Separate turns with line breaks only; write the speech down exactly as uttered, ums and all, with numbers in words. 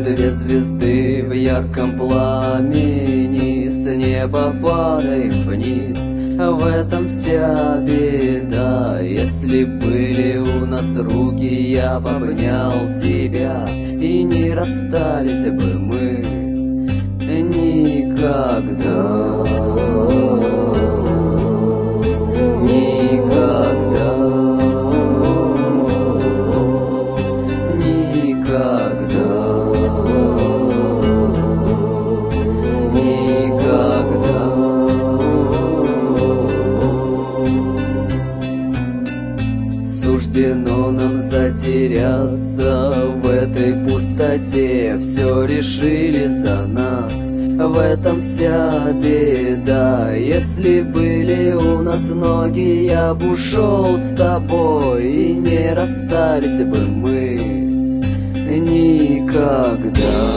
две звезды в ярком пламени, с неба падаем вниз. В этом вся беда. Если были у нас руки, я бы обнял тебя, и не расстались бы мы никогда. Никогда. Никогда. Никогда. Суждено нам затеряться в этой пустоте. Все решили за нас, в этом вся беда. Если были у нас ноги, я бы ушел с тобой, и не расстались бы мы никогда.